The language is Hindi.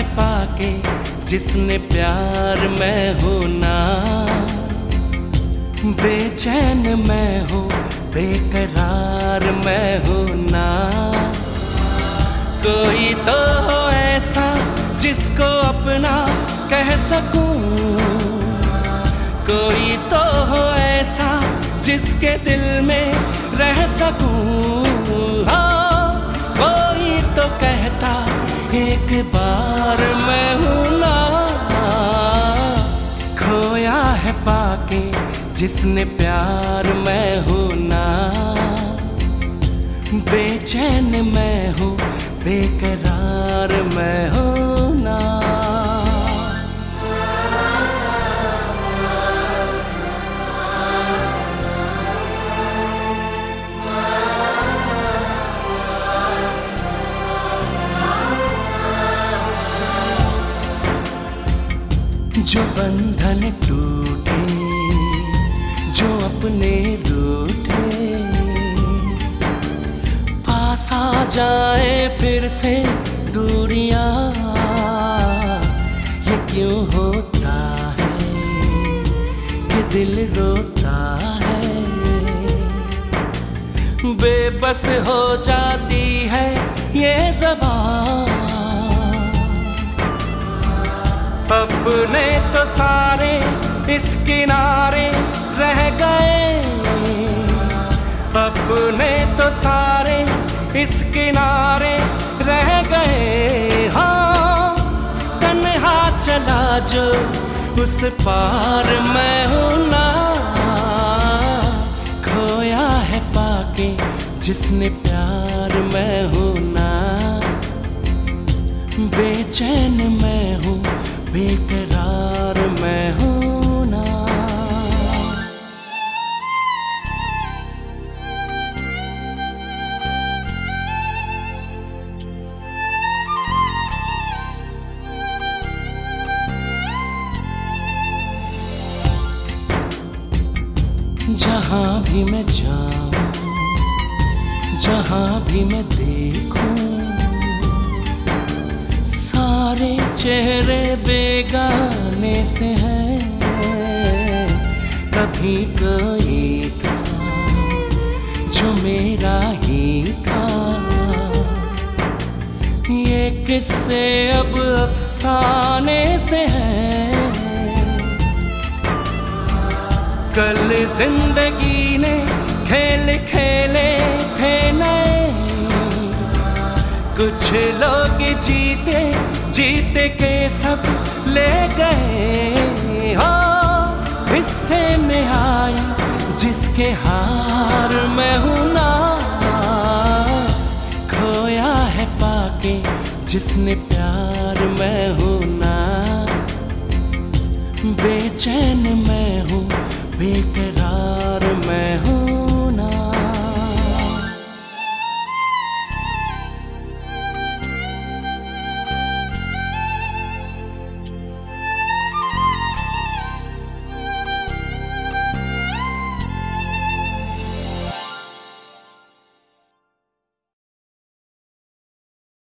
पाके जिसने प्यार मैं हूँ ना, बेचैन मैं हूँ बेकरार मैं हूँ ना। कोई तो हो ऐसा जिसको अपना कह सकूं, कोई तो हो ऐसा जिसके दिल में रह सकूं। हाँ, कोई तो कहता एक बार मैं हूँ ना, खोया है पाके जिसने प्यार मैं हूँ ना, बेचैन मैं हूँ बेकरार मैं हूँ ना। जो बंधन टूटे, जो अपने रूठे, पास आ जाए फिर से दूरियां, ये क्यों होता है, ये दिल रोता है। बेबस हो जाती है ये ज़बान, अपने तो सारे इस किनारे रह गए, अपने तो सारे इस किनारे रह गए। हाँ, तन्हा चला जो उस पार मैं हूँ ना, खोया है पाके जिसने प्यार मैं हूँ ना, बेचैन मैं हूँ बेकरार मैं हूँ ना। जहाँ भी मैं जाऊँ, जहाँ भी मैं देखूं, सारे चेहरे बेगाने से हैं। कभी कोई था जो मेरा ही था, ये किस्से अब अफसाने से हैं। कल जिंदगी ने खेल खेले थे नए, कुछ लोग जीते जीते के सब ले गए। हाँ, हिस्से में आई जिसके हार मैं हूँ ना, खोया है पाके जिसने प्यार मैं हूँ ना, बेचैन मैं हूँ बेकरार मैं हूँ।